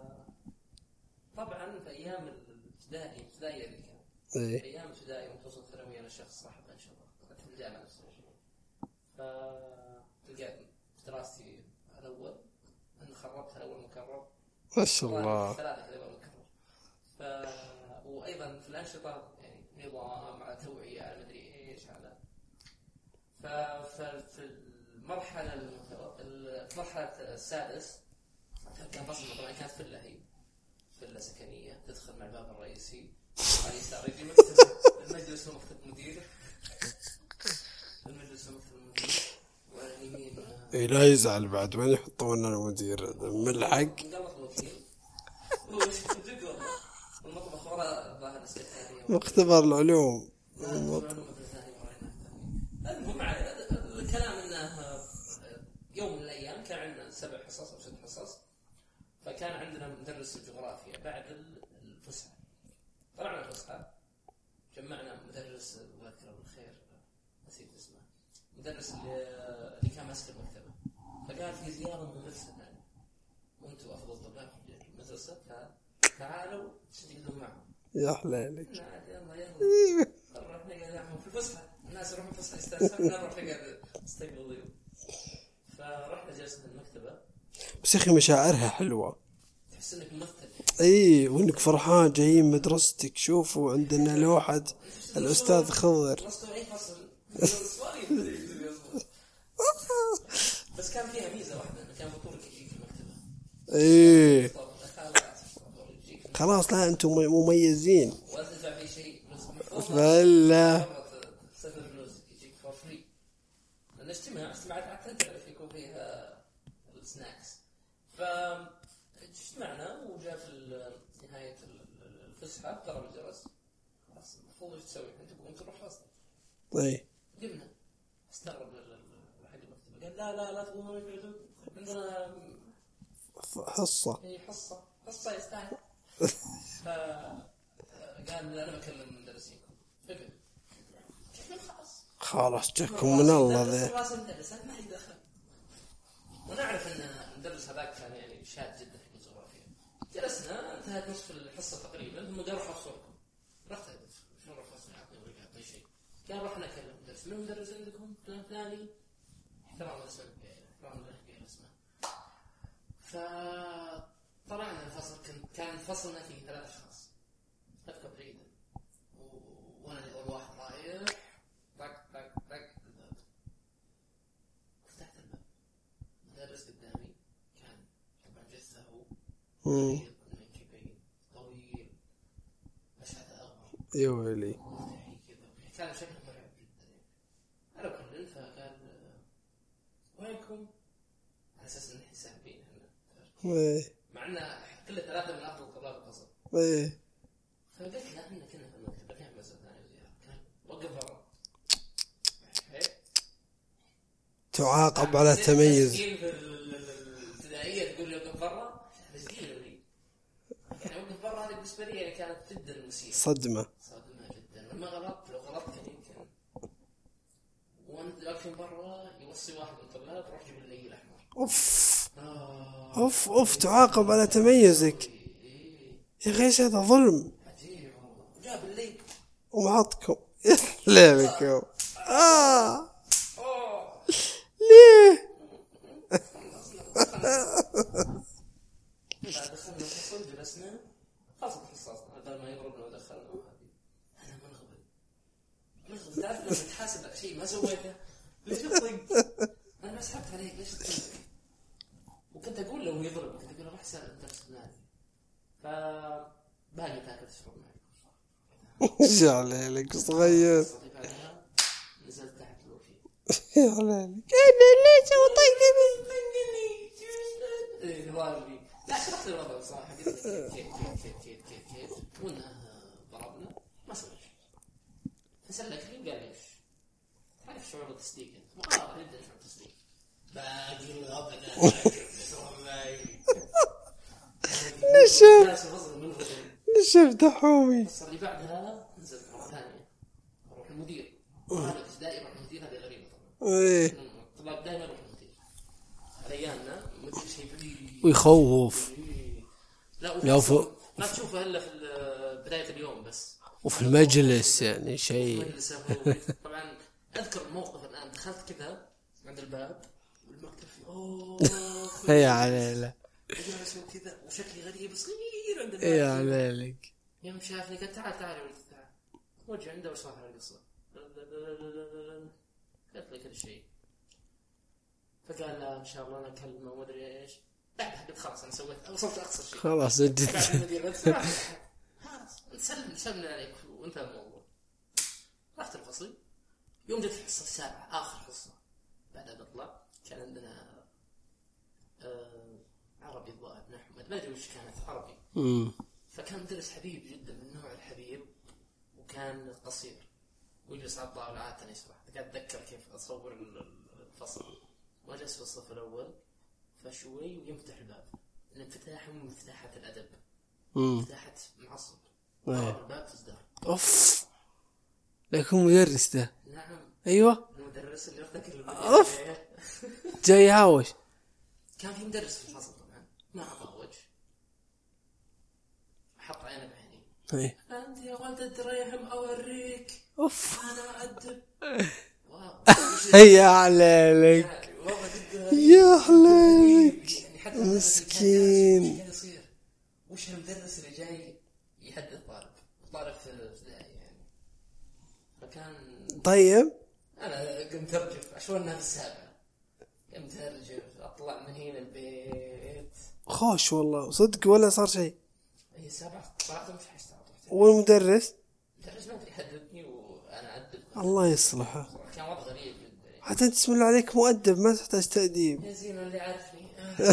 طبعا في ايام الابتدائي ابتدائي اللي كان إيه. ايام ابتدائي ومتوسط ثانوي انا شخص صاحب انشطه في الجامعه نفس الشيء. ف تلقى دراستي الاول ان خربت الاول مكرر ما شاء الله. ثلاثه الاول مكرر. ف وايضا في الانشطه يعني نظام على توعيه على مدري ايش على. ف في المرحله المرحله السادس كان فصل طبعا كانت فله هي فله سكنيه تدخل مع الباب الرئيسي على اليسار يجي مكتب المجلس ومكتب مدير المجلس ومكتب المدير وعلى اليمين إيه لا يزعل بعد وين يحطون المدير من الحق. قلط الوكيل هو ايش تجيك والله المطبخ وراء ظاهر السكرتاريه مختبر العلوم. المهم الكلام انه يوم من الايام كان عندنا سبع حصص او ست حصص. فكان عندنا مدرس الجغرافيا بعد الفسحه. طلعنا الفسحه جمعنا مدرس الله يذكره بالخير نسيت اسمه مدرس اللي كان ماسك المكتبه. فقال في زياره من المدرسه الثانيه وانتم افضل طلاب في المدرسه فتعالوا تسجلوا معهم. يا حلالك. يلا يلا نروح نقعد في الفسحه. الناس يروحون في الفسحه يستانسون نروح نقعد نستقبل الضيوف. فرحنا جلسنا المكتبه. بس يا أخي مشاعرها حلوة. تحس انك ممثل. اي وانك فرحان جايين مدرستك. شوفوا عندنا لوحة الأستاذ خضر. وصلوا اي فصل بس كان فيها ميزه واحده انه كان فطورك يجيك في المكتبه. ايه خلاص لا انتم مميزين. ولا تدفع في شيء فلا صفر فلوس يجيك فور فري. نجتمع اجتماعات عاد تعرف يكون فيها السناكس. فاجتمعنا وجاء في نهايه الفسحه ضرب الجرس. خلاص المفروض ايش تسوي انت تقوم تروح فصلك. اي قمنا استغرب حق المكتبه قال لا لا لا تقومون اقعدوا عندنا حصة. اي حصه حصه يستاهل. فقال انا بكلم مدرسينكم. فقل خلاص خلاص جاكم من الله ذا. ما لي دخل. ونعرف ان المدرس هذاك كان يعني شاد جدا في الجغرافيا. جلسنا انتهت نصف الحصه تقريبا ثم قال روح افصلكم. رحت شنو روح افصل عطني ولا اعطي شيء. قال روح نكلم مدرس من المدرس عندكم فلان فلاني احترام اسمه احترام له اسمه. فطلعنا الفصل كان كان فصلنا فيه ثلاث اشخاص اذكر جيدا وانا اول واحد رايح طق طق طق الباب. فتحت الباب مدرس قدامي كان طبعا جثه هو منكبين طويل اشعه اغمر يا ويلي كان شكله مرعب جدا. انا كلن فقال وينكم على اساس ان احنا ساحبين ايه مع ان كل ثلاثه من افضل طلاب الفصل. ايه فقلت لا احنا كنا في المكتبه فيها مسألة ثانيه زياده كان وقف برا. تعاقب على التميز. في الابتدائيه تقول لي وقف برا مسكين لي يعني وقف برا. هذه بالنسبه لي كانت جدا مسيئه صدمة صدمه جدا. لما غلطت لو غلطت كان يمكن وانت واقفين برا يوصي واحد من الطلاب روح جيب اللي الاحمر. اوف اوف اوف تعاقب على تميزك يا اخي ايش هذا ظلم. جاب الليل ومعطكم لا بكم اه ليه دخلنا الفصل جلسنا خلصت الحصص هذا ما يضربنا ودخلنا. انا منغبن منغبن تعرف لما تحاسب شيء ما سويته ليش تطق. انا سحبت عليك ليش تطق. وكنت اقول له يضرب كنت اقول له راح اسال الدرس الفلاني. فباقي تاكل تشرب معي ايش عليك صغير. نزلت تحت الوفي يا عليك انا ليش وطيقني ايه والله لا شرحت الوضع بصراحه قلت كيف كيف كيف كيف كيف كيف قلنا ضربنا ما سوى شيء. فسلك لي وقال لي ايش تعرف شعور التصديق انت ما اعرف نبدا شعور التصديق باقي الوضع نشف نشف دحومي. الصار اللي بعدها نزلت مرة ثانية أروح المدير. هذا ابتدائي أروح المدير هذه غريبة طبعا. ايه الطلاب دائما أروح المدير. هذا انا مدري شيء بعيد ويخوف. لا لا ف... ما تشوفه الا في بدايه اليوم بس، وفي المجلس يعني شيء. طبعا اذكر الموقف الان، دخلت كذا عند الباب والمكتب فيه اوه هي عليك جالس وكذا وشكلي غريب صغير عند الباب. هي عليك يوم شافني قال تعال تعال يا ولد تعال، وجه عنده وصاحب القصه قلت له كل شيء، فقال لا ان شاء الله انا اكلمه وما ادري ايش. بعدها قلت خلاص انا سويت وصلت اقصى شيء، خلاص انت خلاص نسلم نسلم عليك وانتهى الموضوع. رحت الفصل. يوم جت الحصه السابعه اخر حصه بعد ان اطلع، كان عندنا آه عربي الظاهر نحو ما ادري وش كانت عربي. امم فكان مدرس حبيب جدا من نوع الحبيب، وكان قصير ويجلس على الطاوله عاده يشرح. قاعد اتذكر كيف اصور الفصل، وجلس في الصف الاول فشوي ويفتح الباب. الانفتاح من مفتاحات الادب، مفتاحات معصب الباب تصدر. اوف لكن مدرس ده. نعم ايوه المدرس اللي ارتكل اوف جاي هاوش. كان في مدرس في الفصل طبعا ما اعطاه وجه، حط عينه بعيني. ايه انت يا ولد الدريهم اوريك اوف انا ادب. واو هي عليك يا حليك يعني مسكين. قاعد يصير وش المدرس اللي جاي يحدث طالب طالب في ابتدائي يعني. فكان طيب انا قمت ارجف اشوفنا في السابعه، قمت ارجف اطلع من هنا البيت خوش والله صدق ولا صار شيء. هي السابعه طلعت مش حستعطف. والمدرس المدرس ما ادري حدثني وانا ادب. الله يصلحه. كان وضع غريب جدا. حتى انت بسم الله عليك مؤدب ما تحتاج تأديب. يا زين اللي عارفني.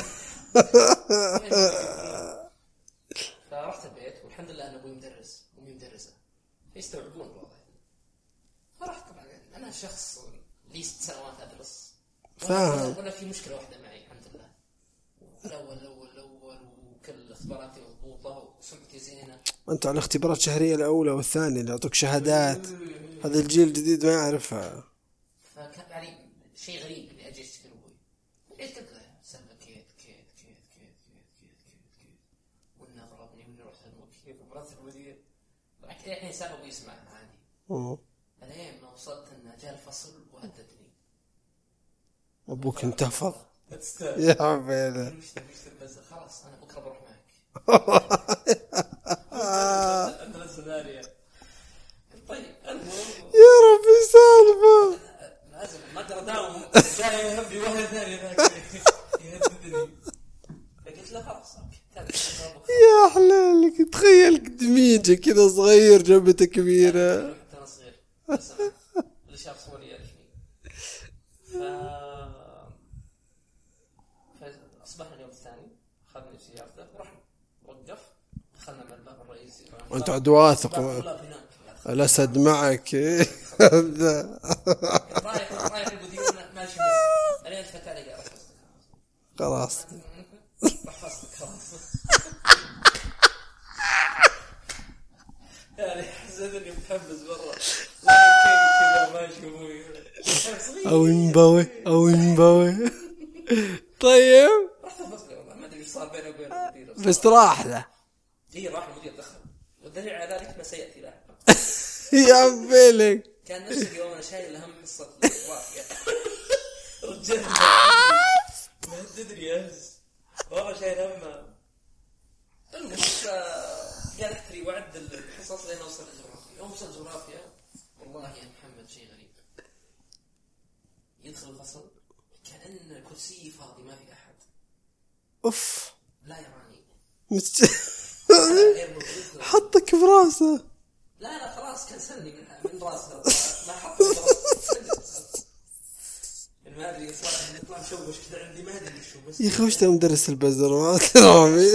فرحت البيت والحمد لله أنا أبوي مدرس وأمي مدرسة يستوعبون الوضع. فرحت طبعا أنا شخص لي ست سنوات أدرس فاهم. ولا في مشكلة واحدة معي الحمد لله. الأول الأول الأول وكل اختباراتي مضبوطة وسمعتي زينة. أنت على الاختبارات الشهرية الأولى والثانية اللي يعطوك شهادات. هذا الجيل الجديد ما يعرفها. فكان يعني شيء غريب إني أجي أشتكي لأبوي. إيش قلت له سلمى كيت كيت كيت كيت كيت كيت كيت كيت وإنه ضربني وإنه رحت المكيف وبرث المدير. الحين ساب أبوي يسمعها عادي. الحين ما وصلت إنه جاء الفصل وهددني. أبوك انتفض. تستاهل. يا عبيدة. خلاص أنا بكرة بروح معك. أنت السيناريو. طيب المهم. يا ربي سالفة. لازم ما أقدر أداوم. جاي يهم بواحد ثاني ذاك يهددني. فقلت له خلاص أوكي. يا حلالك تخيل دميجة كذا صغير جبهته كبيرة. حتى أنا صغير. اللي شاف صوري يعرفني. ف فأصبحنا اليوم الثاني أخذني سيارته ورحنا وقف دخلنا من الباب الرئيسي. وأنت عاد واثق الأسد معك. رايح رايح المدير ماشي أنا الفتى علي قال خلاص. رفضتك خلاص. يعني حسيتني متحمس برا لا يمكن كذا ماشي أبوي أو ينبوي أو ينبوي. طيب رحت الفصل والله ما أدري إيش صار بيني وبين المدير. بس راح له. إيه راح المدير دخل والدليل على ذلك ما سيأتي لاحقا. يا عبيلك كان نفس اليوم أنا شايل هم حصة الجغرافيا. رجال ما هددني يا هز والله شايل همها. المهم قال اكتري وعد الحصص لين أوصل الجغرافيا. يوم وصل الجغرافيا والله يا محمد شيء غريب. يدخل الفصل كأن كرسي فاضي ما في أحد. أوف لا يراني. مت... حطك براسه. لا لا خلاص كنسلني من من راسه ما حط براسه. ما ادري صراحه نطلع مشوش كذا عندي ما ادري شو بس يا اخي وش مدرس البزر ما ترامي.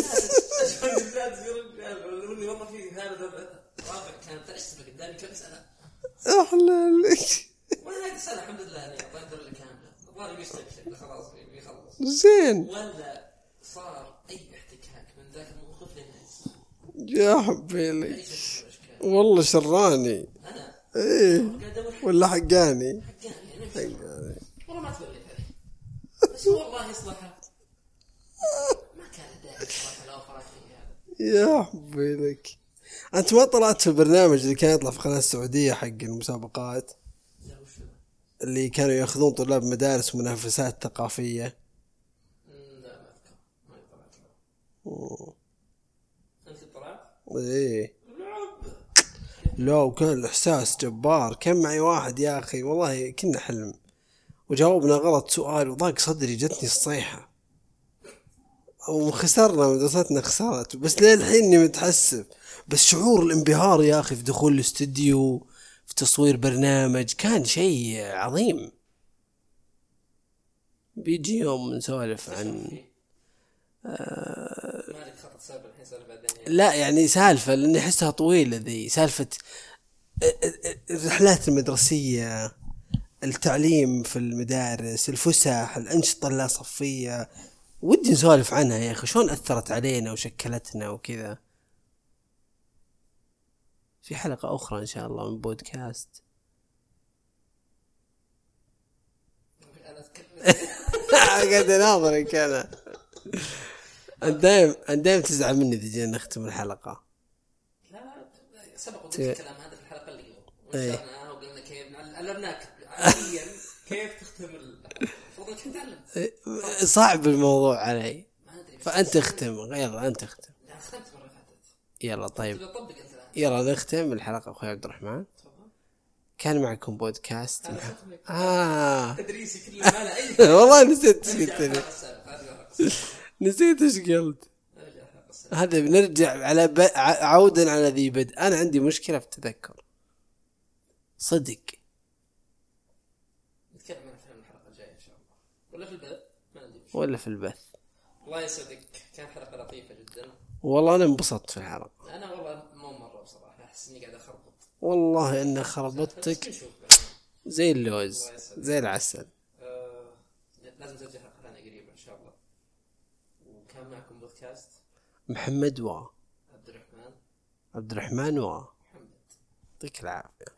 اللي والله في هذا رابع كانت تشتبك قدامي كم سنه. احلى لك. وانا هذه السنه الحمد لله اني اعطيت درجه كامله. الظاهر بيستكشف خلاص بيخلص. زين. ولا صار اي احتكاك من ذاك الموقف للناس. يا حبيلي والله شراني. انا ايه ولا حقاني. حقاني انا والله ما توليت عليه. بس والله يصلحها. ما كان داعي صراحة لو فرقت هذا. يا حبي لك. انت ما طلعت في البرنامج اللي كان يطلع في قناة السعودية حق المسابقات لا وش هذا؟ اللي كانوا ياخذون طلاب مدارس ومنافسات ثقافية؟ لا ما أذكر، ما طلعت له. أوه. أنت طلعت؟ ايه لعب. لا، وكان الإحساس جبار. كان معي واحد يا أخي والله كنا حلم، وجاوبنا غلط سؤال وضاق صدري، جتني الصيحة وخسرنا، مدرستنا خسرت، بس للحين إني متحسف. بس شعور الانبهار يا أخي في دخول الاستديو في تصوير برنامج كان شيء عظيم. بيجي يوم نسولف عن آه... ما لك خطط سابق الحين سالفة بعدين يعني. لا يعني سالفة لأني أحسها طويلة ذي سالفة الرحلات المدرسية، التعليم في المدارس، الفسح، الأنشطة اللا صفية، ودي نسولف عنها يا أخي، شلون أثرت علينا وشكلتنا وكذا. في حلقة أخرى إن شاء الله من بودكاست. أنا أتكلم. قاعد أناظرك أنا. أنت دايم أنت دايم تزعل مني إذا جينا نختم الحلقة. لا لا سبق وقلت الكلام هذا في الحلقة اللي قبل ونشرناها وقلنا كيف علمناك عمليا كيف تختم المفروض كنت تعلم. صعب الموضوع علي، فأنت اختم. يلا أنت اختم. لا ختمت مرة فاتت. يلا طيب طبق أنت الآن. يلا نختم الحلقة. أخوي عبد الرحمن كان معكم بودكاست أنا مح... ختمك. آه تدريسي كله ما له أي. والله نسيت ايش قلت لي. الحلقة السابقة، هذه الحلقة السابقة. نسيت ايش قلت. نرجع الحلقة السابقة. هذا بنرجع على ب... ع- عودا على ذي بدء. أنا عندي مشكلة في التذكر صدق. نتكلم عن فيلم الحلقة الجاية إن شاء الله ولا في البث ما عندي مشكلة. ولا في البث. الله يسعدك، كان حلقة لطيفة جدا. والله أنا انبسطت في الحلقة. أنا والله مو مرة بصراحة أحس إني قاعد أخربط. والله إن بس خربطتك نشوف. زي اللوز زي العسل. آه... لازم نسجل حلقة ثانية قريبة إن شاء الله. وكان معكم بودكاست محمد و عبد الرحمن عبد الرحمن و محمد. يعطيك العافية.